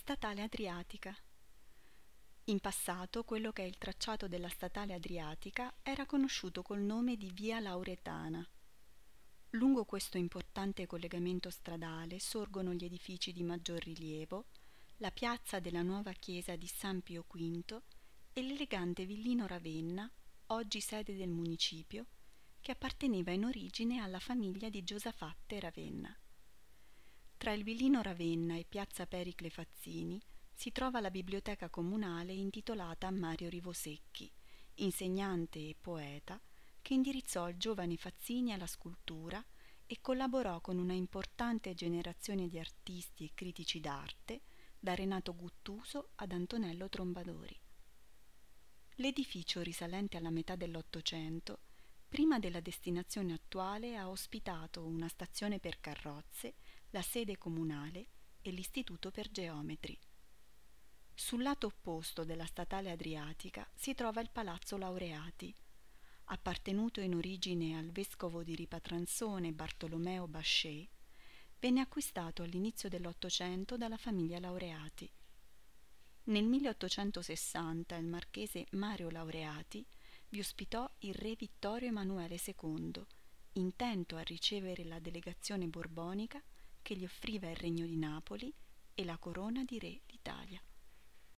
Statale Adriatica. In passato quello che è il tracciato della Statale Adriatica era conosciuto col nome di Via Lauretana. Lungo questo importante collegamento stradale sorgono gli edifici di maggior rilievo, la piazza della nuova chiesa di San Pio V e l'elegante villino Ravenna, oggi sede del municipio, che apparteneva in origine alla famiglia di Giosafatte Ravenna. Tra il villino Ravenna e piazza Pericle Fazzini si trova la biblioteca comunale intitolata a Mario Rivosecchi, insegnante e poeta, che indirizzò il giovane Fazzini alla scultura e collaborò con una importante generazione di artisti e critici d'arte, da Renato Guttuso ad Antonello Trombadori. L'edificio, risalente alla metà dell'Ottocento, prima della destinazione attuale ha ospitato una stazione per carrozze, la sede comunale e l'istituto per geometri. Sul lato opposto della Statale Adriatica si trova il Palazzo Laureati. Appartenuto in origine al vescovo di Ripatransone Bartolomeo Basché, venne acquistato all'inizio dell'Ottocento dalla famiglia Laureati. Nel 1860 il marchese Mario Laureati vi ospitò il re Vittorio Emanuele II, intento a ricevere la delegazione borbonica che gli offriva il Regno di Napoli e la corona di re d'Italia.